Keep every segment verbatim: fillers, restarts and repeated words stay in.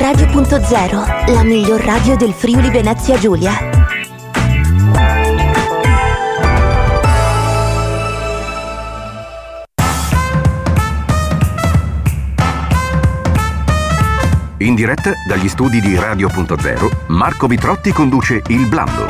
Radio punto zero, la miglior radio del Friuli Venezia Giulia. In diretta dagli studi di Radio punto zero, Marco Vitrotti conduce Il Blando.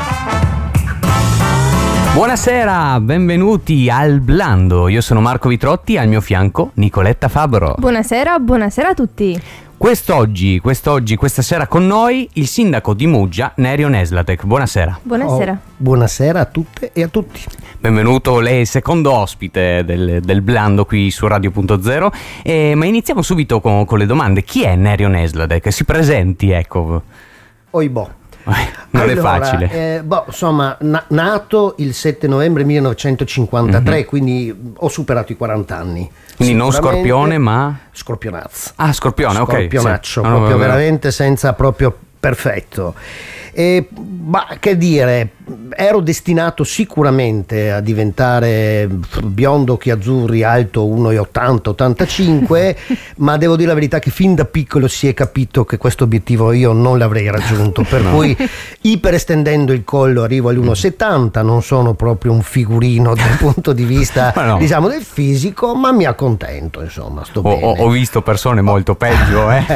Buonasera, benvenuti al Blando. Io sono Marco Vitrotti, al mio fianco Nicoletta Fabro. Buonasera, buonasera a tutti. Quest'oggi, quest'oggi, questa sera con noi il sindaco di Muggia, Nerio Neslatek. Buonasera. Buonasera. Oh, buonasera a tutte e a tutti. Benvenuto, lei è il secondo ospite del, del Blando qui su Radio punto zero. Eh, ma iniziamo subito con, con le domande. Chi è Nerio Neslatek? Si presenti, ecco. Oibò. Non allora, è facile. Eh, boh, insomma, na- nato il sette novembre millenovecentocinquantatré, mm-hmm. quindi ho superato i quaranta anni. Quindi non Scorpione, ma Scorpionazzo. Ah, Scorpione, ok. Scorpionaccio, sì. proprio no, veramente senza proprio perfetto. E, ma che dire, ero destinato sicuramente a diventare biondo, occhi azzurri, alto uno virgola ottanta ottantacinque, ma devo dire la verità che fin da piccolo si è capito che questo obiettivo io non l'avrei raggiunto, per no. cui iperestendendo il collo arrivo all'uno virgola settanta, non sono proprio un figurino dal punto di vista no. diciamo del fisico, ma mi accontento, insomma, sto ho, bene. Ho visto persone molto peggio, eh.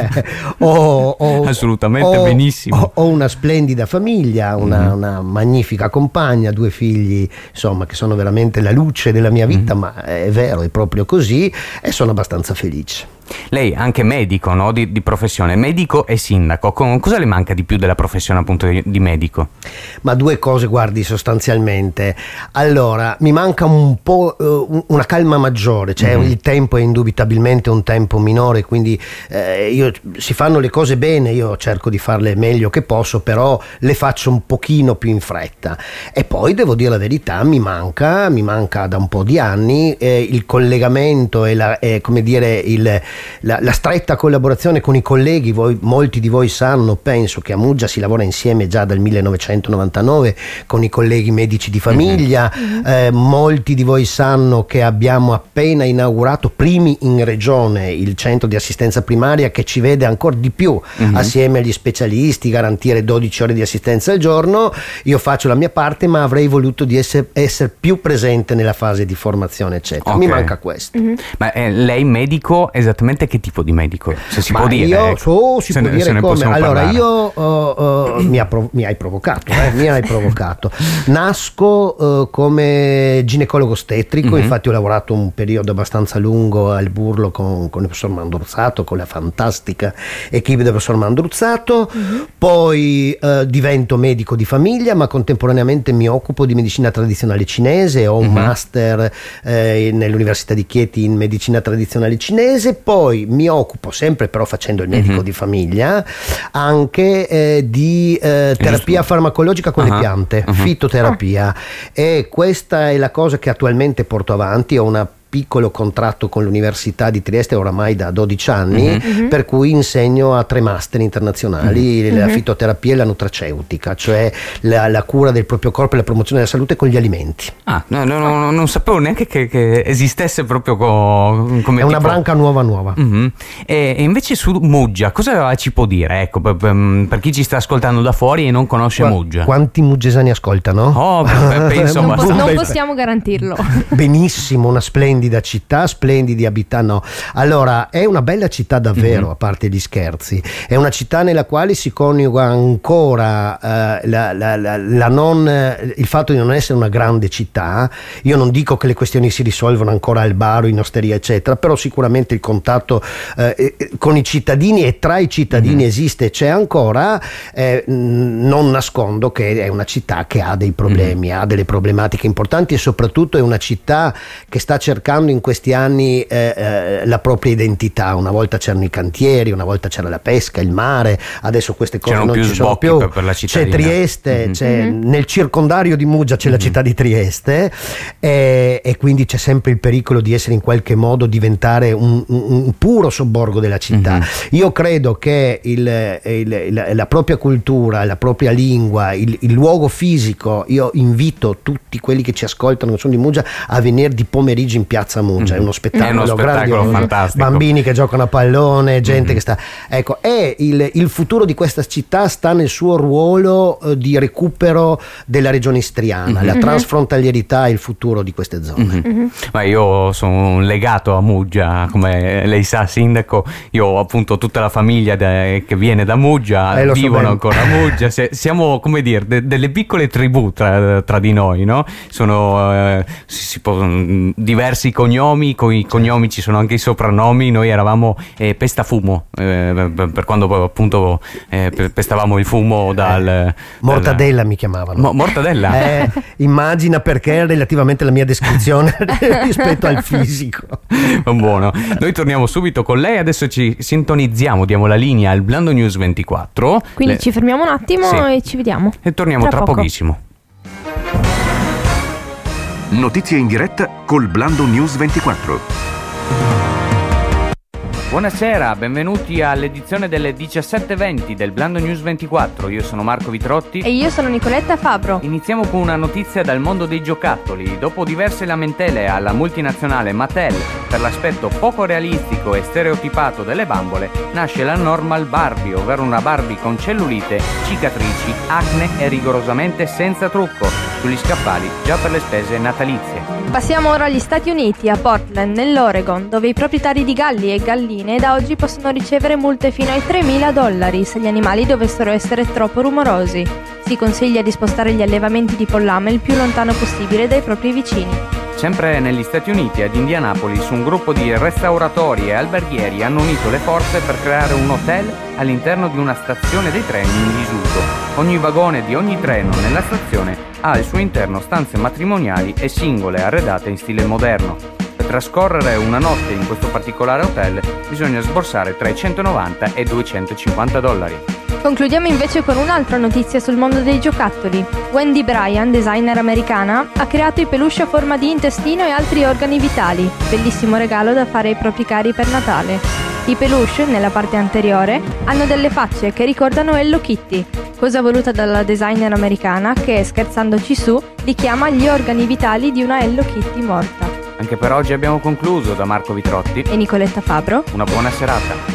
ho, ho, assolutamente ho, benissimo. Ho, ho una splendida famiglia, una, mm. una magnifica compagna, due figli, insomma, che sono veramente la luce della mia vita, mm. ma è vero, è proprio così, e sono abbastanza felice. Lei anche medico, no? Di, di professione, medico e sindaco. Con, cosa le manca di più della professione appunto di, di medico? Ma due cose, guardi, sostanzialmente. Allora, mi manca un po' uh, una calma maggiore, cioè mm-hmm. il tempo è indubitabilmente un tempo minore, quindi eh, io, si fanno le cose bene, io cerco di farle meglio che posso, però le faccio un pochino più in fretta. E poi devo dire la verità, mi manca, mi manca da un po' di anni eh, il collegamento e la, eh, come dire, il La, la stretta collaborazione con i colleghi. Voi, molti di voi sanno, penso che a Muggia si lavora insieme già dal millenovecentonovantanove con i colleghi medici di famiglia, mm-hmm. eh, molti di voi sanno che abbiamo appena inaugurato primi in regione il centro di assistenza primaria, che ci vede ancora di più mm-hmm. assieme agli specialisti garantire dodici ore di assistenza al giorno. Io faccio la mia parte, ma avrei voluto di essere, essere più presente nella fase di formazione eccetera. Okay. Mi manca questo. Mm-hmm. Ma eh, lei medico esattamente che tipo di medico? Se si Ma può dire. Io, ecco. oh, si se può ne, dire come. Allora, parlare. io uh, uh, mi, ha prov- mi hai provocato, eh, mi hai provocato. Nasco uh, come ginecologo ostetrico, mm-hmm. infatti ho lavorato un periodo abbastanza lungo al Burlo con, con il professor Mandruzzato, con la fantastica equipe del professor Mandruzzato, mm-hmm. poi uh, divento medico di famiglia, ma contemporaneamente mi occupo di medicina tradizionale cinese, ho un mm-hmm. master eh, nell'Università di Chieti in medicina tradizionale cinese, poi mi occupo, sempre però facendo il medico mm-hmm. di famiglia, anche eh, di eh, terapia farmacologica con uh-huh. le piante, uh-huh. fitoterapia, uh-huh. e questa è la cosa che attualmente porto avanti. Ho una piccolo contratto con l'Università di Trieste oramai da dodici anni, mm-hmm. per cui insegno a tre master internazionali mm-hmm. la fitoterapia e la nutraceutica, cioè la, la cura del proprio corpo e la promozione della salute con gli alimenti. Ah, no, no, no, non sapevo neanche che, che esistesse proprio co, come è una tipo... branca nuova nuova. Mm-hmm. E, e invece su Muggia cosa ci può dire? Ecco, per, per chi ci sta ascoltando da fuori e non conosce Qua, Muggia. Quanti muggesani ascoltano? Oh, beh, penso non, po- non possiamo garantirlo. Benissimo, una splendida città, splendidi abitanti. No. Allora, è una bella città davvero, mm-hmm. a parte gli scherzi. È una città nella quale si coniuga ancora eh, la, la, la, la non, il fatto di non essere una grande città. Io non dico che le questioni si risolvono ancora al bar, in osteria, eccetera, però sicuramente il contatto eh, con i cittadini e tra i cittadini mm-hmm. esiste, c'è ancora. Eh, non nascondo che è una città che ha dei problemi, mm-hmm. ha delle problematiche importanti, e soprattutto è una città che sta cercando in questi anni eh, eh, la propria identità. Una volta c'erano i cantieri, una volta c'era la pesca, il mare, adesso queste cose c'erano non più ci sono più. Per, per la c'è Trieste, mm-hmm. c'è, mm-hmm. nel circondario di Muggia c'è mm-hmm. la città di Trieste, e, e quindi c'è sempre il pericolo di essere in qualche modo diventare un, un, un puro sobborgo della città. Mm-hmm. Io credo che il, il, la, la propria cultura, la propria lingua, il, il luogo fisico, io invito tutti quelli che ci ascoltano, che sono di Muggia, a venire di pomeriggio in piazza Piazza Muggia, mm. è uno spettacolo, è uno spettacolo grandioso, fantastico. Bambini che giocano a pallone, gente mm. che sta, ecco, e il, il futuro di questa città sta nel suo ruolo eh, di recupero della regione istriana, mm-hmm. la transfrontalierità e il futuro di queste zone. Mm-hmm. Mm-hmm. Ma io sono legato a Muggia, come lei sa, sindaco, io ho appunto tutta la famiglia de, che viene da Muggia, eh, vivono so ancora a Muggia, Se, siamo come dire de, delle piccole tribù tra, tra di noi, no? Sono eh, si, si può, diversi cognomi, con i cognomi ci sono anche i soprannomi, noi eravamo eh, Pestafumo, eh, per quando appunto eh, pestavamo il fumo dal... Eh, mortadella dal, mi chiamavano. Mo, mortadella? Eh, immagina perché relativamente alla mia descrizione rispetto al fisico. Buono, noi torniamo subito con lei, adesso ci sintonizziamo, diamo la linea al Blando News ventiquattro. Quindi Le... ci fermiamo un attimo sì. e ci vediamo. E torniamo tra, tra pochissimo. Notizie in diretta col Blando News ventiquattro. Buonasera, benvenuti all'edizione delle diciassette e venti del Blando News ventiquattro. Io sono Marco Vitrotti e io sono Nicoletta Fabbro. Iniziamo con una notizia dal mondo dei giocattoli. Dopo diverse lamentele alla multinazionale Mattel per l'aspetto poco realistico e stereotipato delle bambole, nasce la Normal Barbie, ovvero una Barbie con cellulite, cicatrici, acne e rigorosamente senza trucco, sugli scaffali già per le spese natalizie. Passiamo ora agli Stati Uniti, a Portland, nell'Oregon, dove i proprietari di galli e galline da oggi possono ricevere multe fino ai tremila dollari se gli animali dovessero essere troppo rumorosi. Si consiglia di spostare gli allevamenti di pollame il più lontano possibile dai propri vicini. Sempre negli Stati Uniti, ad Indianapolis, un gruppo di restauratori e alberghieri hanno unito le forze per creare un hotel all'interno di una stazione dei treni in disuso. Ogni vagone di ogni treno nella stazione ha al suo interno stanze matrimoniali e singole arredate in stile moderno. Per trascorrere una notte in questo particolare hotel bisogna sborsare tra i centonovanta e i duecentocinquanta dollari. Concludiamo invece con un'altra notizia sul mondo dei giocattoli. Wendy Bryan, designer americana, ha creato i peluche a forma di intestino e altri organi vitali, bellissimo regalo da fare ai propri cari per Natale. I peluche, nella parte anteriore, hanno delle facce che ricordano Hello Kitty, cosa voluta dalla designer americana che, scherzandoci su, li chiama gli organi vitali di una Hello Kitty morta. Anche per oggi abbiamo concluso. Da Marco Vitrotti e Nicoletta Fabbro, una buona serata.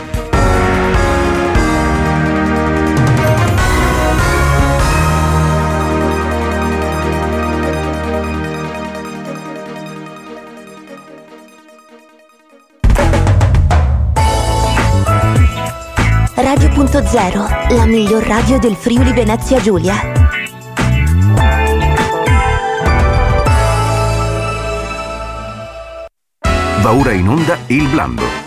Radio punto zero, la miglior radio del Friuli Venezia Giulia. Va ora in onda il Blando.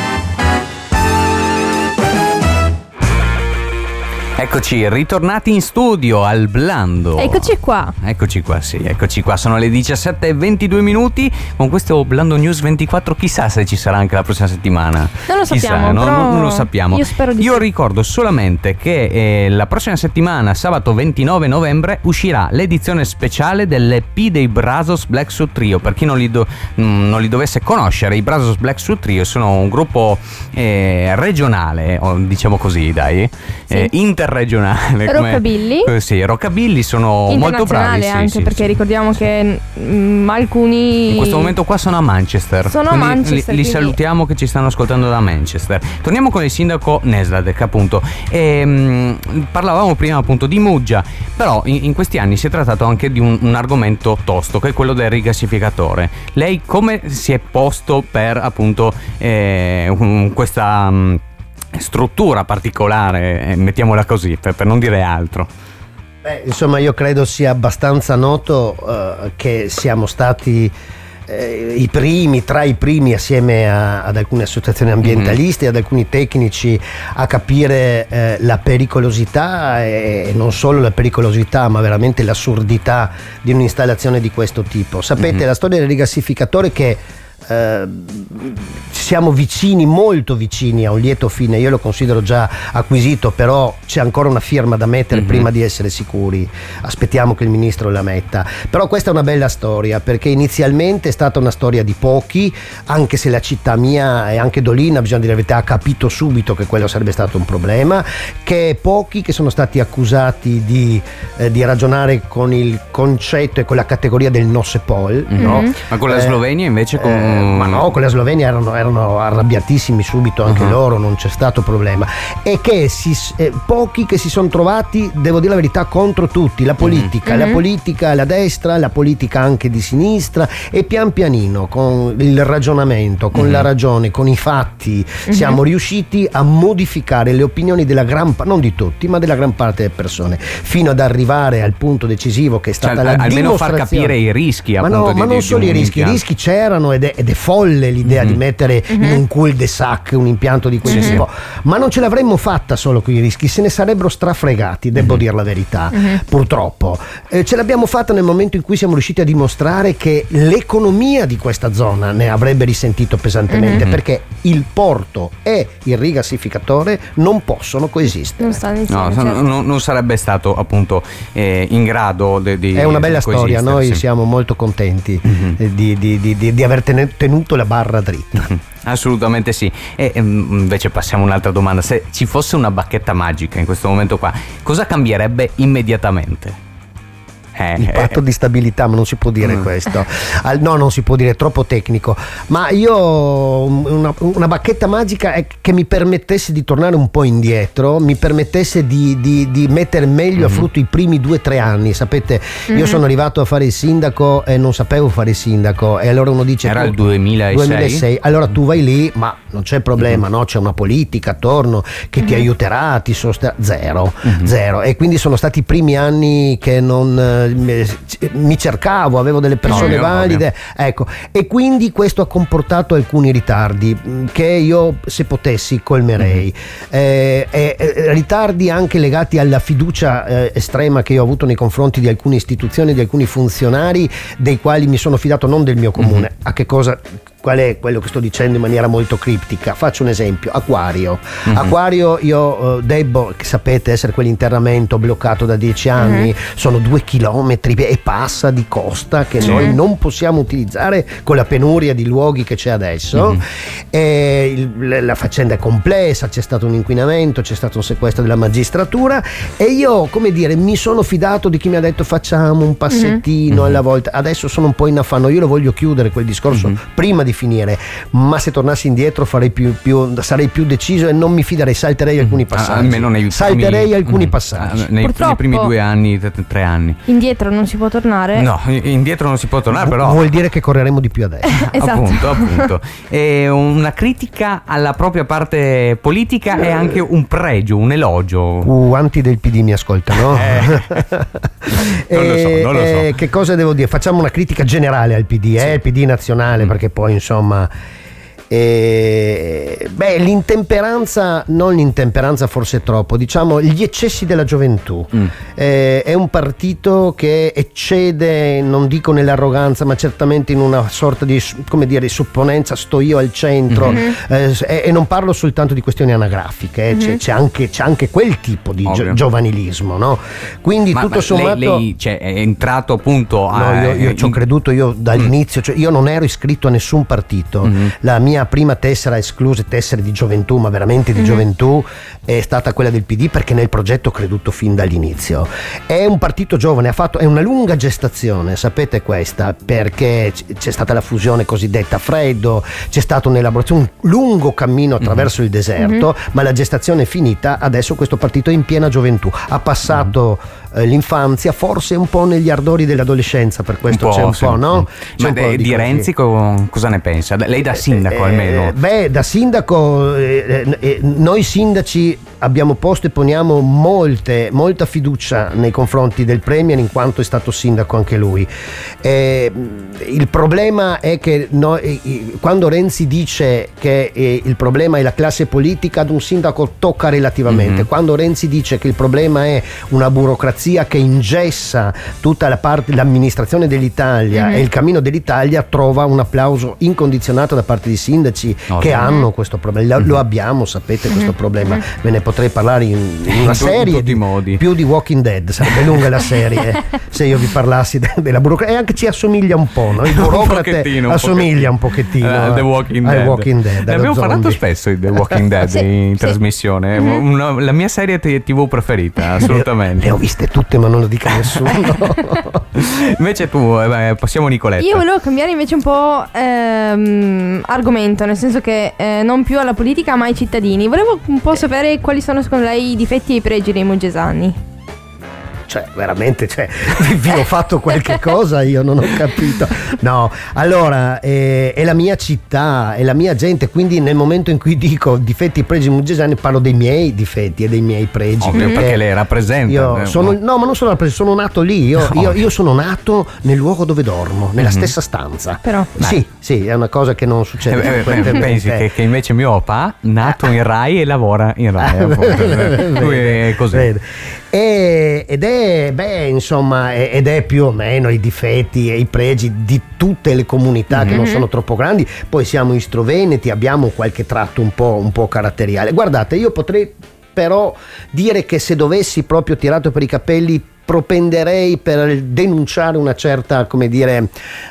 Eccoci, ritornati in studio al Blando. Eccoci qua. Eccoci qua, sì, eccoci qua. Sono le diciassette e ventidue minuti. Con questo Blando News ventiquattro, chissà se ci sarà anche la prossima settimana. Non lo chissà, sappiamo, no, però non lo sappiamo. Io spero di Io sì. ricordo solamente che eh, la prossima settimana, sabato ventinove novembre, uscirà l'edizione speciale dell'E P dei Brazos Black Suit Trio. Per chi non li, do, mh, non li dovesse conoscere, i Brazos Black Suit Trio sono un gruppo eh, regionale, o diciamo così, dai, sì. eh, inter regionale, rockabilly, come, sì, rockabilly sono molto bravi, sì, anche sì, perché sì, ricordiamo sì, che mh, alcuni in questo momento qua sono a Manchester, sono a Manchester, li, li quindi... salutiamo che ci stanno ascoltando da Manchester. Torniamo con il sindaco Nesladek, appunto, e, mh, parlavamo prima appunto di Muggia, però in, in questi anni si è trattato anche di un, un argomento tosto, che è quello del rigassificatore. Lei come si è posto per appunto eh, un, questa mh, struttura particolare, eh, mettiamola così, per, per non dire altro? Beh, insomma, io credo sia abbastanza noto uh, che siamo stati eh, i primi, tra i primi, assieme a, ad alcune associazioni ambientaliste, mm-hmm. ad alcuni tecnici, a capire eh, la pericolosità, e non solo la pericolosità, ma veramente l'assurdità di un'installazione di questo tipo. Sapete, mm-hmm. la storia del rigassificatore che eh, siamo vicini, molto vicini a un lieto fine. Io lo considero già acquisito, però c'è ancora una firma da mettere mm-hmm. prima di essere sicuri. Aspettiamo che il ministro la metta. Però questa è una bella storia, perché inizialmente è stata una storia di pochi, anche se la città mia e anche Dolina, bisogna dire la verità, ha capito subito che quello sarebbe stato un problema, che pochi che sono stati accusati di, eh, di ragionare con il concetto e con la categoria del no se pol, mm-hmm. no? Ma con la eh, Slovenia invece con... eh, ma no, con la Slovenia erano, erano arrabbiatissimi subito anche uh-huh. loro, non c'è stato problema, e che si, eh, pochi che si sono trovati, devo dire la verità, contro tutti, la politica, mm-hmm. la politica, la destra, la politica anche di sinistra, e pian pianino con il ragionamento, con mm-hmm. la ragione, con i fatti mm-hmm. siamo riusciti a modificare le opinioni della gran parte, non di tutti, ma della gran parte delle persone, fino ad arrivare al punto decisivo che è stata, cioè, la almeno far capire i rischi, ma appunto, no, di, ma non di, solo di i rischi, i rischi c'erano, ed è, ed è folle l'idea mm-hmm. di mettere mm-hmm. in un cul-de-sac un impianto di questo tipo, mm-hmm. ma non ce l'avremmo fatta solo con i rischi, se ne sarebbero strafregati, devo mm-hmm. dire la verità, mm-hmm. purtroppo eh, ce l'abbiamo fatta nel momento in cui siamo riusciti a dimostrare che l'economia di questa zona ne avrebbe risentito pesantemente, mm-hmm. perché il porto e il rigassificatore non possono coesistere. Non stanno insieme, no, certo. non, non sarebbe stato appunto eh, in grado di, di è una bella storia, noi sì. siamo molto contenti mm-hmm. eh, di, di, di, di, di aver tenuto la barra dritta. Mm-hmm. Assolutamente sì. E invece passiamo a un'altra domanda: se ci fosse una bacchetta magica in questo momento qua, cosa cambierebbe immediatamente? Eh, il patto eh. di stabilità, ma non si può dire mm. questo. Al, no, non si può dire, è troppo tecnico. Ma io una, una bacchetta magica è che mi permettesse di tornare un po' indietro, mi permettesse di, di, di mettere meglio mm-hmm. a frutto i primi due o tre anni. Sapete, mm-hmm. io sono arrivato a fare il sindaco e non sapevo fare il sindaco, e allora uno dice era il duemilasei. duemilasei, allora tu vai lì, ma non c'è problema, mm-hmm. no? C'è una politica attorno che mm-hmm. ti aiuterà, ti sosterrà. Zero, mm-hmm. zero. E quindi sono stati i primi anni che non mi cercavo, avevo delle persone ovvio, valide, ovvio. Ecco, e quindi questo ha comportato alcuni ritardi che io, se potessi, colmerei. Mm-hmm. Eh, eh, ritardi anche legati alla fiducia eh, estrema che io ho avuto nei confronti di alcune istituzioni, di alcuni funzionari dei quali mi sono fidato, non del mio comune. Mm-hmm. A che cosa? Qual è quello che sto dicendo in maniera molto criptica? Faccio un esempio: Acquario. Mm-hmm. Acquario, io eh, debbo, che sapete, essere quell'interramento bloccato da dieci anni, mm-hmm. sono due chilometri e passa di costa che mm-hmm. noi non possiamo utilizzare con la penuria di luoghi che c'è adesso. Mm-hmm. E il, la faccenda è complessa, c'è stato un inquinamento, c'è stato un sequestro della magistratura, e io, come dire, mi sono fidato di chi mi ha detto facciamo un passettino mm-hmm. alla volta. Adesso sono un po' in affanno, io lo voglio chiudere quel discorso mm-hmm. prima di di finire, ma se tornassi indietro farei più, più, sarei più deciso e non mi fiderei, salterei alcuni passaggi. Ah, almeno nei salterei primi, alcuni mm, passaggi. Nei, nei primi due anni, tre anni. Indietro non si può tornare? No, indietro non si può tornare, v- però vuol dire che correremo di più adesso. Esatto. Appunto, appunto. E una critica alla propria parte politica è anche un pregio, un elogio. Quanti del P D mi ascoltano? Eh. non lo so, non lo so. Eh, che cosa devo dire? Facciamo una critica generale al P D, eh? Sì. Il P D nazionale, mm. perché poi insomma eh, beh, l'intemperanza, non l'intemperanza forse troppo, diciamo gli eccessi della gioventù. Mm. Eh, è un partito che eccede, non dico nell'arroganza, ma certamente in una sorta di, come dire, supponenza, sto io al centro, mm-hmm. eh, e, e non parlo soltanto di questioni anagrafiche, eh, mm-hmm. c'è, c'è, anche, c'è anche quel tipo di gio- giovanilismo, no? Quindi ma, tutto ma sommato lei, lei cioè, è entrato appunto a, no, io, io ci ho creduto io dall'inizio, cioè io non ero iscritto a nessun partito, mm-hmm. la mia prima tessera, escluse tessere di gioventù, ma veramente di mm-hmm. gioventù, è stata quella del P D, perché nel progetto ho creduto fin dall'inizio. È un partito giovane, ha fatto, è una lunga gestazione, sapete questa, perché c'è stata la fusione cosiddetta a freddo, c'è stata un'elaborazione, un lungo cammino attraverso mm-hmm. il deserto, mm-hmm. ma la gestazione è finita, adesso questo partito è in piena gioventù, ha passato mm-hmm. eh, l'infanzia, forse un po' negli ardori dell'adolescenza, per questo un c'è un sì. po', no? C'è ma un de, po' di, di Renzi co- cosa ne pensa? Lei da sindaco eh, almeno? Eh, beh, da sindaco eh, eh, noi sindaci abbiamo posto e poniamo molte, molta fiducia nei confronti del Premier, in quanto è stato sindaco anche lui. Eh, il problema è che noi, quando Renzi dice che eh, il problema è la classe politica, ad un sindaco tocca relativamente. Mm-hmm. Quando Renzi dice che il problema è una burocrazia burocrazia che ingessa tutta la parte, l'amministrazione dell'Italia mm-hmm. e il cammino dell'Italia, trova un applauso incondizionato da parte di sindaci oh, che sì. hanno questo problema. Lo, mm-hmm. lo abbiamo, sapete, mm-hmm. questo problema. Mm-hmm. Ve ne potrei parlare in, in una in serie tutti i modi. Più di Walking Dead, sarebbe lunga la serie se io vi parlassi de, della burocrazia, e anche ci assomiglia un po', no? Il burocrate un assomiglia un pochettino uh, The Walking al Dead. Walking Dead. Ne abbiamo zombie. parlato spesso di The Walking Dead sì, in sì. trasmissione. Mm-hmm. Una, la mia serie tivù preferita, assolutamente. Le, le ho viste tutte, ma non lo dica nessuno. Invece tu, eh, passiamo Nicoletta. Io volevo cambiare invece un po' ehm, argomento, nel senso che eh, non più alla politica ma ai cittadini. Volevo un po' sapere quali sono secondo lei i difetti e i pregi dei muggesani. Cioè, veramente, cioè, vi ho fatto qualche cosa, io non ho capito. No, allora, eh, è la mia città, è la mia gente, quindi nel momento in cui dico difetti e pregi muggesani parlo dei miei difetti e dei miei pregi. Ovvio, perché, perché lei rappresenta. Io sono, no, ma non sono rappresentato, sono nato lì, io, no. io, io sono nato nel luogo dove dormo, nella mm-hmm. stessa stanza. Però. Sì, sì, è una cosa che non succede. Eh, eh, pensi che, che invece mio papà, nato in Rai e lavora in Rai. Lui è così. Vede. E, ed è beh insomma ed è più o meno i difetti e i pregi di tutte le comunità mm-hmm. che non sono troppo grandi. Poi siamo istroveneti, abbiamo qualche tratto un po', un po' caratteriale. Guardate, io potrei però dire che se dovessi proprio tirato per i capelli propenderei per denunciare una certa, come dire,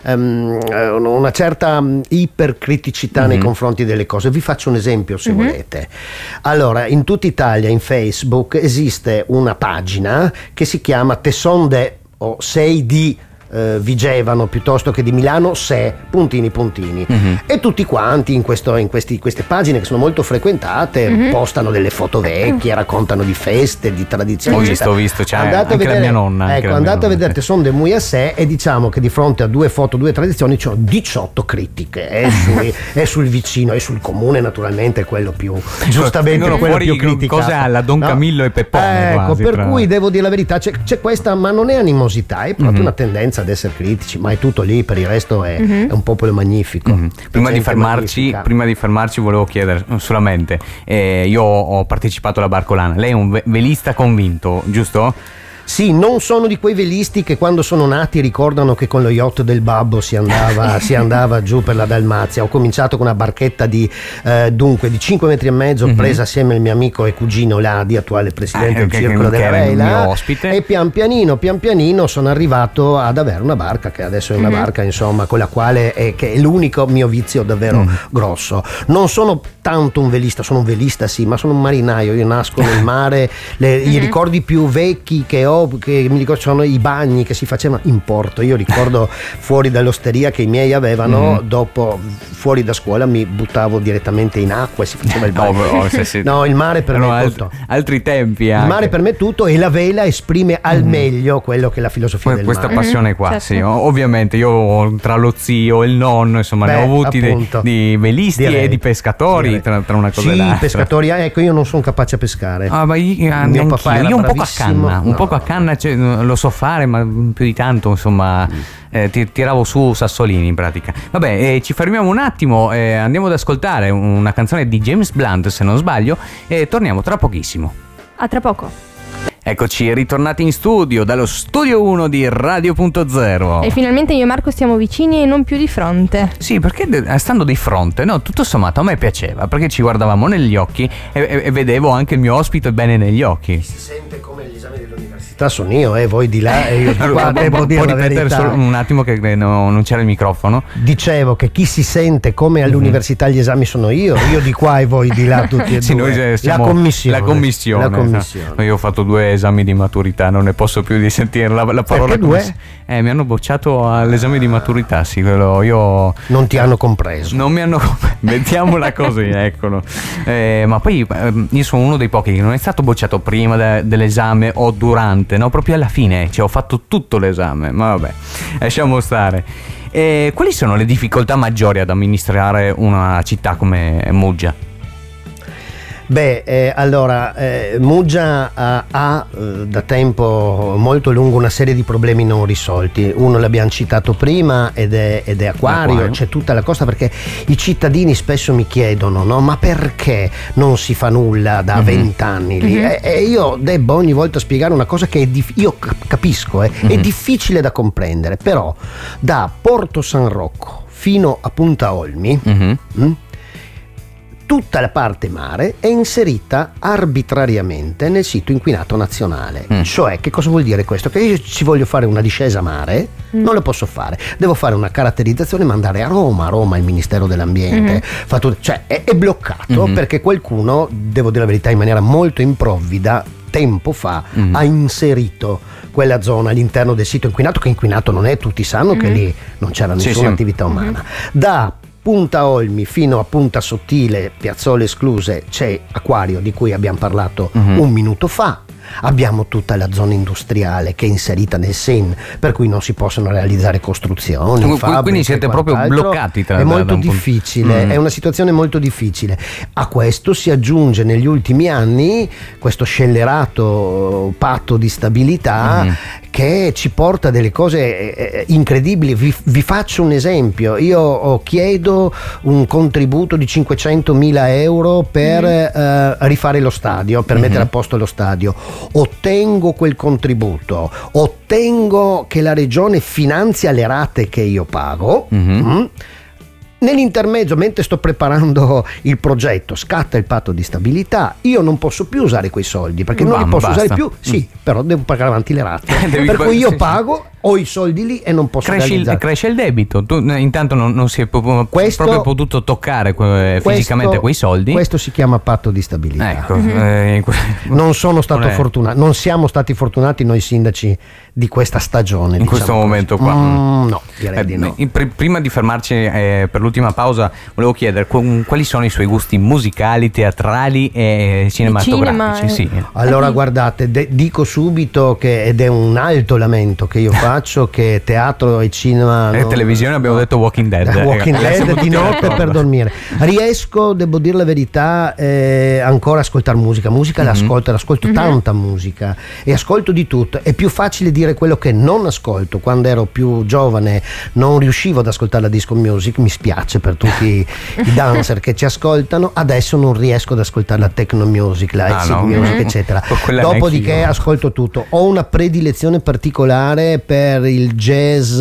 um, una certa ipercriticità mm-hmm. nei confronti delle cose. Vi faccio un esempio, se mm-hmm. volete. Allora, in tutta Italia, in Facebook, esiste una pagina che si chiama Tesonde o sei di Uh, Vigevano piuttosto che di Milano, se puntini puntini mm-hmm. e tutti quanti in, questo, in questi, queste pagine che sono molto frequentate mm-hmm. postano delle foto vecchie, raccontano di feste, di tradizioni. Ho visto, ho visto, cioè andate anche a vedere, la mia nonna, ecco, andate a vedere Sono de muy a sé e diciamo che di fronte a due foto, due tradizioni, c'ho diciotto critiche è, sui, è sul vicino, è sul comune, naturalmente quello più giustamente quello fuori più criticato. Cos'è alla Don no? Camillo e Peppone, ecco, quasi, per tra... cui devo dire la verità, c'è, c'è questa, ma non è animosità, è proprio mm-hmm. una tendenza ad essere critici, ma è tutto lì, per il resto è, mm-hmm. è un popolo magnifico. Mm-hmm. Prima di fermarci, prima di fermarci volevo chiedere solamente, eh, io ho partecipato alla Barcolana, lei è un velista convinto, giusto? Sì, non sono di quei velisti che quando sono nati ricordano che con lo yacht del babbo si andava, si andava giù per la Dalmazia. Ho cominciato con una barchetta di eh, dunque di cinque metri e mezzo, mm-hmm. presa assieme al mio amico e cugino Ladi, attuale presidente eh, del Circolo della Vela, ospite. E pian pianino, pian pianino sono arrivato ad avere una barca, che adesso è una mm-hmm. barca, insomma, con la quale è, che è l'unico mio vizio davvero mm. grosso. Non sono tanto un velista, sono un velista sì, ma sono un marinaio, io nasco nel mare, le, mm-hmm. i ricordi più vecchi che ho, che mi ricordo, sono i bagni che si facevano in porto. Io ricordo fuori dall'osteria che i miei avevano, mm-hmm. dopo fuori da scuola mi buttavo direttamente in acqua e si faceva il bagno. No, no, se si... no il mare per no, me è tutto. Alt- altri tempi anche. Il mare per me è tutto, e la vela esprime al mm-hmm. meglio quello che è la filosofia que- del questa mare. Questa passione qua, mm-hmm. sì, ovviamente io tra lo zio e il nonno, insomma, Beh, ne ho avuti de- di velisti Direi. e di pescatori tra, tra una cosa sì, e l'altra. Sì, pescatori, ecco, io non sono capace a pescare. Ah, ma io, mio papà io un poco a canna, un no. poco a canna, cioè, lo so fare, ma più di tanto, insomma, mm. eh, tiravo su sassolini in pratica. Vabbè, eh, ci fermiamo un attimo, eh, andiamo ad ascoltare una canzone di James Blunt, se non sbaglio, e torniamo tra pochissimo. A tra poco. Eccoci, ritornati in studio dallo studio uno di Radio Punto Zero. E finalmente io e Marco stiamo vicini e non più di fronte. Sì, perché stando di fronte, no, tutto sommato a me piaceva, perché ci guardavamo negli occhi e, e, e vedevo anche il mio ospite bene negli occhi. Si sente come gli esami dell'università sono io e eh, voi di là e io di qua, devo dire la verità. Solo un attimo che no, non c'era il microfono. Dicevo che chi si sente come all'università gli esami sono io, io di qua e voi di là, tutti e sì, due. Noi siamo la commissione. La commissione. La commissione. No, io ho fatto due esami di maturità, non ne posso più di sentire la, la parola. Perché due? Eh, mi hanno bocciato all'esame di maturità, sì, quello io... Non ti hanno compreso. Non mi hanno compreso, mettiamola così, eccolo. Eh, ma poi eh, io sono uno dei pochi che non è stato bocciato prima de- dell'esame o durante, no, proprio alla fine, cioè ho fatto tutto l'esame, ma vabbè, lasciamo stare. Eh, quali sono le difficoltà maggiori ad amministrare una città come Muggia? Beh, eh, allora, eh, Muggia ha, ha eh, da tempo molto lungo una serie di problemi non risolti. Uno l'abbiamo citato prima ed è, ed è Acquario. Acquario, c'è tutta la costa, perché i cittadini spesso mi chiedono, no, ma perché non si fa nulla da vent'anni mm-hmm. lì? Mm-hmm. E, e io debbo ogni volta spiegare una cosa che è dif- io capisco, eh, mm-hmm. è difficile da comprendere, però da Porto San Rocco fino a Punta Olmi mm-hmm. mh, tutta la parte mare è inserita arbitrariamente nel sito inquinato nazionale. Mm. Cioè, che cosa vuol dire questo? Che io ci voglio fare una discesa mare, mm. non lo posso fare. Devo fare una caratterizzazione e mandare a Roma. A Roma il Ministero dell'Ambiente. Mm-hmm. Fa tutto, cioè, è, è bloccato mm-hmm. perché qualcuno, devo dire la verità, in maniera molto improvvida, tempo fa, mm. ha inserito quella zona all'interno del sito inquinato, che inquinato non è, tutti sanno mm. che lì non c'era nessuna sì, sì. attività umana. Mm. Da Punta Olmi fino a Punta Sottile, piazzole escluse, c'è Acquario, di cui abbiamo parlato mm-hmm. un minuto fa. Abbiamo tutta la zona industriale che è inserita nel S E N, per cui non si possono realizzare costruzioni, quindi, fabbriche, quindi siete proprio bloccati tra è molto difficile mm. è una situazione molto difficile. A questo si aggiunge negli ultimi anni questo scellerato patto di stabilità mm. che ci porta delle cose incredibili. Vi, vi faccio un esempio: io chiedo un contributo di cinquecentomila euro per mm. eh, rifare lo stadio, per mm-hmm. mettere a posto lo stadio. Ottengo quel contributo, ottengo che la regione finanzia le rate che io pago. Mm-hmm. Mm. Nell'intermezzo, mentre sto preparando il progetto, scatta il patto di stabilità, io non posso più usare quei soldi perché non Bam, li posso basta. usare più, sì, mm. però devo pagare avanti le rate. Devi per cui io sì. pago, ho i soldi lì e non posso cresce realizzare. il, cresce il debito. Tu intanto non, non si è proprio, questo, proprio potuto toccare que, questo, fisicamente quei soldi. Questo si chiama patto di stabilità. Ecco, mm-hmm. eh, non sono stato non fortunato, non siamo stati fortunati noi sindaci di questa stagione. In diciamo questo così. momento qua. Mm, no, direi eh, di no. Pr- prima di fermarci eh, per l'ultima pausa, volevo chiedere qu- quali sono i suoi gusti musicali, teatrali e cinematografici. Cinema, sì. Allora, guardate, de- dico subito che, ed è un alto lamento che io faccio, che teatro e cinema e non, televisione abbiamo no. detto Walking Dead. Walking eh, Dead di notte per dormire. Riesco, devo dire la verità, eh, ancora a ascoltare musica. Musica mm-hmm. l'ascolto, l'ascolto mm-hmm. tanta musica e ascolto di tutto. È più facile dire quello che non ascolto. Quando ero più giovane non riuscivo ad ascoltare la disco music, mi spiace per tutti i dancer che ci ascoltano. Adesso non riesco ad ascoltare la techno music, la ah, exit no. music, mm-hmm. eccetera. Dopodiché Dopodiché ascolto tutto. Ho una predilezione particolare per il jazz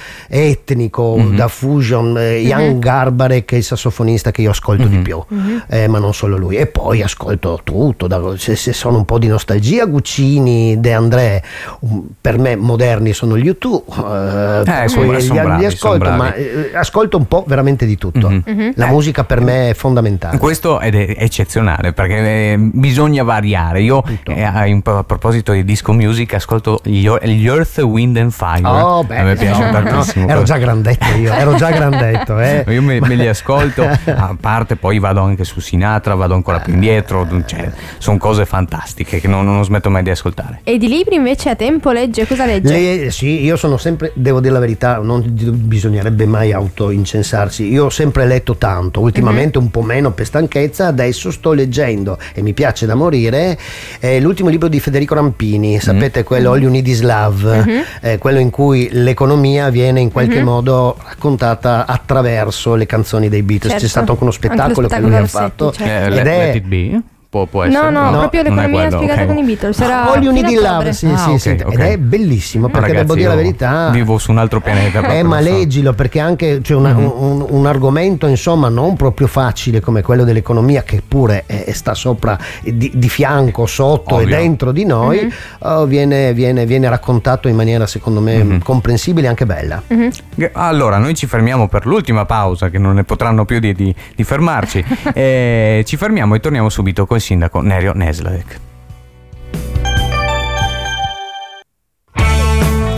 etnico mm-hmm. da fusion, eh, mm-hmm. Jan Garbarek è il sassofonista che io ascolto mm-hmm. di più, mm-hmm. eh, ma non solo lui. E poi ascolto tutto, da, se, se sono un po' di nostalgia, Guccini, De André, um, per me moderni sono gli U due, eh, eh, sono, li, sono li ascolto, bravi, ma eh, ascolto un po' veramente di tutto. Mm-hmm. Mm-hmm. La eh. musica per me è fondamentale. Questo ed è eccezionale perché eh, bisogna variare. Io eh, a proposito di disco music ascolto gli, gli Earth, Wind and Fire. Oh, beh, a me piace no, tantissimo. No, ero già grandetto io, ero già grandetto. Eh. Io me, me li ascolto, a parte poi vado anche su Sinatra, vado ancora più indietro, cioè, sono cose fantastiche che non, non smetto mai di ascoltare. E di libri invece a tempo legge? Cosa legge? Le, sì, io sono sempre, devo dire la verità, non bisognerebbe mai autoincensarsi. Io ho sempre letto tanto, ultimamente mm-hmm. un po' meno per stanchezza, adesso sto leggendo e mi piace da morire eh, l'ultimo libro di Federico Rampini, sapete mm-hmm. quello All You Need Is Love, mm-hmm. eh, quello in cui l'economia viene in qualche mm-hmm. modo raccontata attraverso le canzoni dei Beatles. Certo. C'è stato anche uno spettacolo, anche lo spettacolo che lui ha fatto, certo. eh, ed let, è let it be. Può, può essere. No, no, no, proprio l'economia spiegata okay. con i Beatles. Era All You Need Is Love, sì, ah, sì, okay, sì. Okay. Ed è bellissimo perché ragazzi, devo dire la verità. Vivo su un altro pianeta. Eh, ma so. leggilo perché anche c'è una, mm-hmm. un, un argomento insomma non proprio facile come quello dell'economia, che pure è, sta sopra, di, di fianco, sotto Ovvio. e dentro di noi. Mm-hmm. Oh, viene, viene, viene raccontato in maniera secondo me mm-hmm. comprensibile e anche bella. Mm-hmm. Allora, noi ci fermiamo per l'ultima pausa, che non ne potranno più di, di, di fermarci. e ci fermiamo e torniamo subito col sindaco Nerio Nesladek.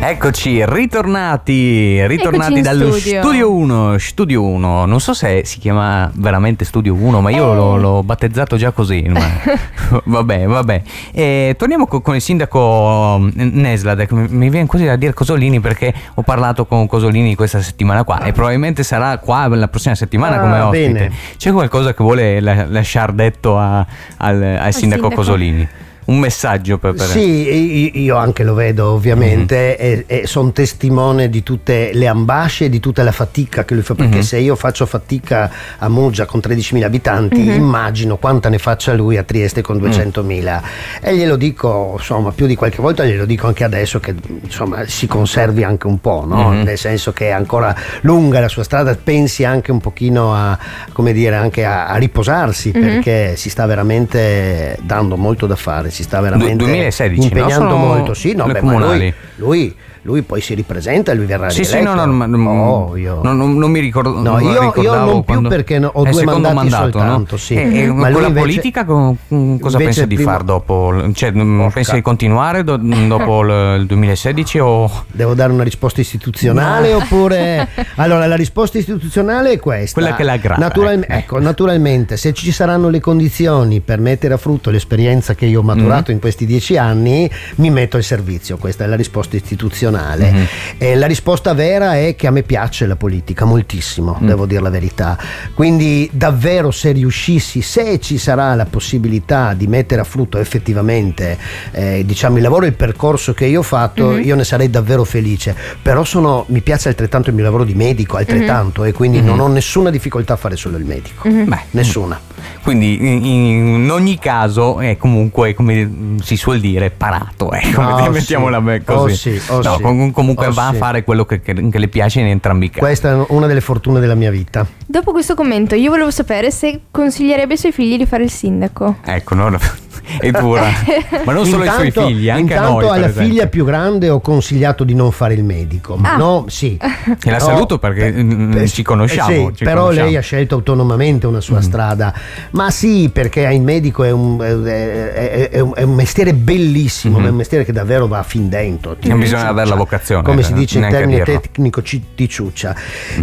Eccoci, ritornati, ritornati Eccoci dallo studio. Studio uno, Studio uno, non so se si chiama veramente Studio uno, ma io eh. l'ho, l'ho battezzato già così, ma vabbè, vabbè. E torniamo co- con il sindaco Nesladek, mi, mi viene così da dire Cosolini perché ho parlato con Cosolini questa settimana qua e probabilmente sarà qua la prossima settimana Ah, come ospite. bene. C'è qualcosa che vuole la- lasciar detto a- al, al sindaco sindaco. Cosolini? Un messaggio per, per... Sì, io anche lo vedo ovviamente mm-hmm. e, e sono testimone di tutte le ambasce e di tutta la fatica che lui fa, perché mm-hmm. se io faccio fatica a Muggia con tredicimila abitanti, mm-hmm. immagino quanta ne faccia lui a Trieste con duecentomila. Mm. E glielo dico, insomma, più di qualche volta, glielo dico anche adesso che insomma si conservi anche un po', no? Mm-hmm. Nel senso che è ancora lunga la sua strada, pensi anche un pochino a, come dire, anche a, a riposarsi, mm-hmm. perché si sta veramente dando molto da fare. Si sta veramente duemilasedici, impegnando no? molto, sì, no, le beh, ma comunali. lui, lui, lui poi si ripresenta e lui verrà Sì, rieletto. sì, no, no, ma, oh, io. non, non, non mi ricordo. No, non io, io ricordavo non più quando... perché no, ho è due secondo mandati mandato, soltanto, no? sì. E, e Ma con lui la invece, politica co- cosa pensa di prima, far dopo? Cioè, Porca. pensa di continuare do, dopo il, il duemilasedici o... Devo dare una risposta istituzionale No. oppure... Allora, la risposta istituzionale è questa. Quella che la grava. Naturalmente, eh. ecco, naturalmente, se ci saranno le condizioni per mettere a frutto l'esperienza che io ho maturato mm. in questi dieci anni, mi metto al servizio. Questa è la risposta istituzionale. Mm. E la risposta vera è che a me piace la politica moltissimo, mm. devo dire la verità. Quindi davvero, se riuscissi, se ci sarà la possibilità di mettere a frutto effettivamente eh, diciamo il lavoro e il percorso che io ho fatto, mm-hmm. io ne sarei davvero felice. Però sono, mi piace altrettanto il mio lavoro di medico, altrettanto, mm-hmm. e quindi mm-hmm. non ho nessuna difficoltà a fare solo il medico. Mm-hmm. Beh, nessuna. Quindi in, in ogni caso è comunque, come si suol dire, parato, ecco, Oh, mettiamola sì. così. Oh, sì, oh, no, sì. com- comunque Oh, va sì. a fare quello che, che, che le piace in entrambi i casi. Questa è una delle fortune della mia vita. Dopo questo commento io volevo sapere se consiglierebbe ai suoi figli di fare il sindaco. Ecco, no, no. È dura, ma non solo intanto, ai suoi figli, anche a intanto noi. alla per figlia più grande ho consigliato di non fare il medico. Ah. No, sì. E la saluto perché per, ci conosciamo. eh sì, ci però conosciamo. lei ha scelto autonomamente una sua mm. strada. Ma sì, perché il medico è un, è, è, è un, è un mestiere bellissimo, mm-hmm. è un mestiere che davvero va fin dentro. Non bisogna avere la vocazione. Come si dice in termine dirlo. tecnico, ci, ti ciuccia.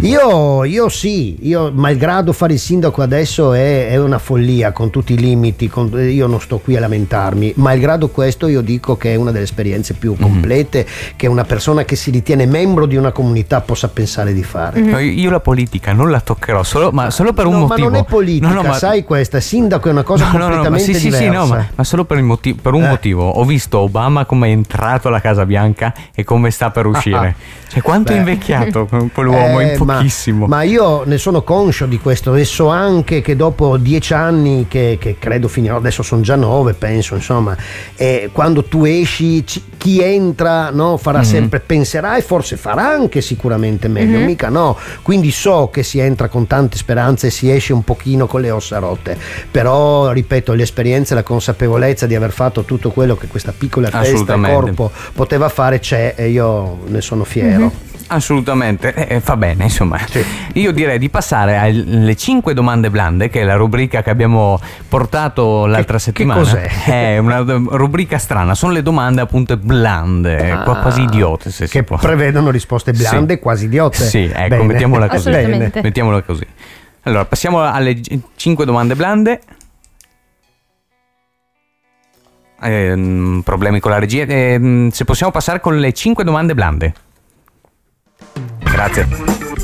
Io, io sì, io malgrado fare il sindaco adesso è, è una follia con tutti i limiti, con, io non sto qui a lamentarmi. Malgrado questo io dico che è una delle esperienze più complete mm-hmm. che una persona che si ritiene membro di una comunità possa pensare di fare. Mm-hmm. Io la politica non la toccherò solo, ma solo per un no, motivo. Ma non è politica, no, no, ma... sai questa, sindaco è una cosa no, completamente no, no, ma sì, diversa. Sì, sì, no, ma, ma solo per, il motivo, per un eh. motivo. Ho visto Obama come è entrato alla Casa Bianca e come sta per uscire. Cioè, quanto Beh. è invecchiato quell'uomo, eh, in pochissimo. Ma, ma io ne sono conscio di questo e so anche che dopo dieci anni che, che credo finirò, adesso sono già nove penso, insomma, e quando tu esci ci, chi entra no, farà mm-hmm. sempre, penserà e forse farà anche sicuramente meglio, mm-hmm. mica no, quindi so che si entra con tante speranze e si esce un pochino con le ossa rotte, però ripeto, l'esperienza e la consapevolezza di aver fatto tutto quello che questa piccola testa e corpo poteva fare c'è e io ne sono fiero. Mm-hmm. Assolutamente, eh, fa bene, insomma. Sì. Io direi di passare alle cinque domande blande, che è la rubrica che abbiamo portato l'altra che, settimana. Che cos'è? È una rubrica strana, sono le domande appunto blande, ah, quasi idiote, se che si può. prevedono risposte blande, sì. quasi idiote. Sì, ecco, Bene. mettiamola così. Assolutamente. Mettiamola così. Allora, passiamo alle cinque domande blande. Eh, problemi con la regia. Eh, se possiamo passare con le cinque domande blande. Grazie.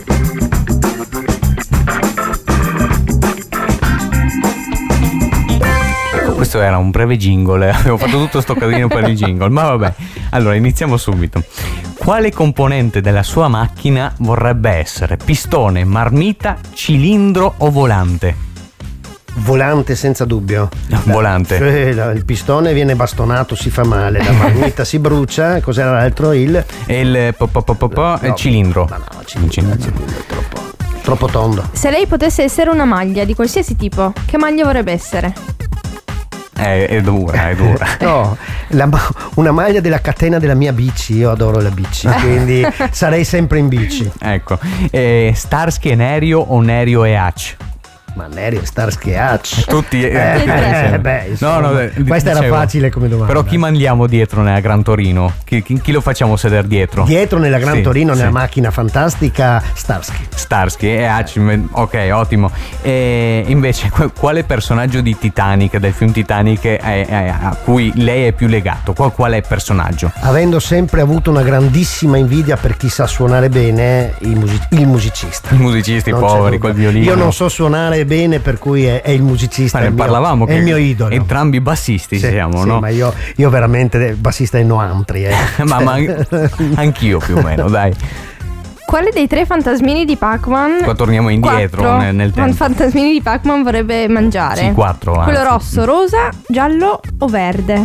Ecco, questo era un breve jingle. Avevo fatto tutto sto casino per il jingle, ma vabbè. Allora, iniziamo subito. Quale componente della sua macchina vorrebbe essere? Pistone, marmita, cilindro o volante? Volante senza dubbio. Volante. Cioè, il pistone viene bastonato, si fa male, la marmita si brucia, cos'era l'altro? Il, e il po, po, po, po, po, no, il cilindro. Ma no, il cilindro, cilindro. il cilindro è troppo, troppo tondo. Se lei potesse essere una maglia di qualsiasi tipo, che maglia vorrebbe essere? È, è dura, è dura. No, la, una maglia della catena della mia bici, io adoro la bici, quindi sarei sempre in bici. Ecco, eh, Starsky e Nerio o Nerio e Hutch? Ma Neri, Starsky e Hutch. Tutti eh, eh, eh, beh, insomma, no, no, questa dicevo, era facile come domanda. Però chi mandiamo dietro nella Gran Torino? Chi, chi, chi lo facciamo sedere dietro? Dietro nella Gran sì, Torino, sì. nella macchina fantastica, Starsky. Starsky e Hutch, ok, ottimo. E invece quale personaggio di Titanic, del film Titanic, è, è, a cui lei è più legato? Qual, qual è il personaggio? Avendo sempre avuto una grandissima invidia per chi sa suonare bene, il, music- il musicista. I musicisti non poveri col violino. Io non so suonare bene, per cui è, è il musicista. Ma ne è il mio, parlavamo, è il mio idolo. Entrambi bassisti sì, siamo, sì, no? Ma io, io veramente bassista e noantri. Eh. ma, ma anch'io più o meno, dai. Quale dei tre fantasmini di Pac-Man? Qua torniamo indietro quattro nel, nel tempo. fantasmini di Pac-Man vorrebbe mangiare? Sì, quattro. Quello anzi. rosso, rosa, giallo o verde?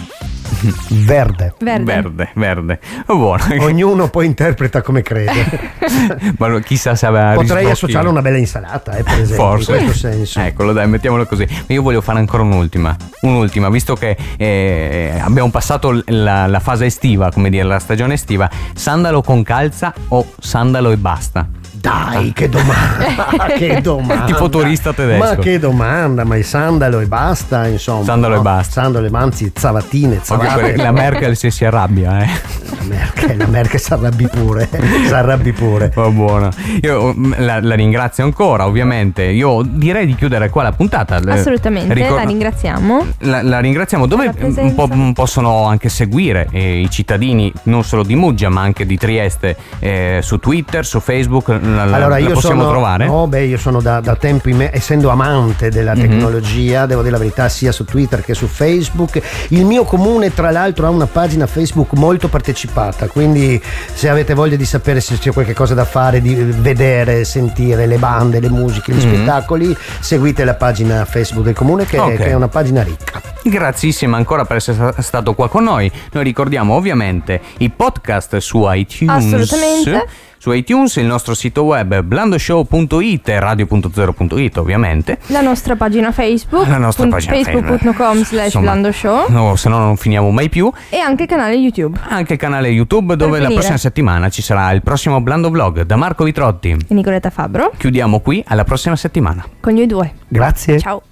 Verde. Verde. Verde, verde. Buono. Ognuno poi interpreta come crede. Ma chissà se aveva Potrei associarlo a una bella insalata, eh, per esempio. Forse. In questo senso. Eccolo, dai, mettiamolo così. Ma io voglio fare ancora un'ultima. Un'ultima, visto che eh, abbiamo passato la, la fase estiva, come dire, la stagione estiva. Sandalo con calza o sandalo e basta? Dai, che domanda, che domanda. Tipo turista tedesco. Ma che domanda, ma il sandalo e basta, insomma. Sandalo no? e basta. Sandalo e anzi, zavatine, zavate. La Merkel si, si arrabbia, eh. La Merkel, la Merkel si arrabbi pure, si arrabbi pure. Va buona. Io la, la ringrazio ancora, ovviamente. Io direi di chiudere qua la puntata. Assolutamente, Ricor- la ringraziamo. La, la ringraziamo. Dove un po' possono anche seguire eh, i cittadini, non solo di Muggia, ma anche di Trieste, eh, su Twitter, su Facebook. La, allora, la io possiamo sono, trovare? No, beh, io sono da, da tempo in me, essendo amante della Mm-hmm. tecnologia, devo dire la verità, sia su Twitter che su Facebook. Il mio comune, tra l'altro, ha una pagina Facebook molto partecipata, quindi se avete voglia di sapere se c'è qualche cosa da fare, di vedere, sentire le bande, le musiche, gli mm-hmm. spettacoli, seguite la pagina Facebook del comune, che, okay. che è una pagina ricca. Grazie ancora per essere stato qua con noi. Noi ricordiamo ovviamente i podcast su iTunes. Assolutamente. Su iTunes, il nostro sito web blandoshow punto it e radio punto zero punto it ovviamente. La nostra pagina Facebook. La nostra pagina facebook punto com slash blandoshow. No, se no non finiamo mai più. E anche il canale YouTube. Anche il canale YouTube dove la prossima settimana ci sarà il prossimo Blando Vlog da Marco Vitrotti e Nicoletta Fabbro. Chiudiamo qui, alla prossima settimana. Con noi due. Grazie. Ciao.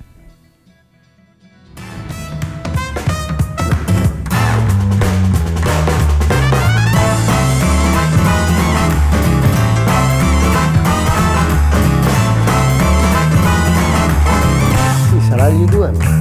Sarà gli due.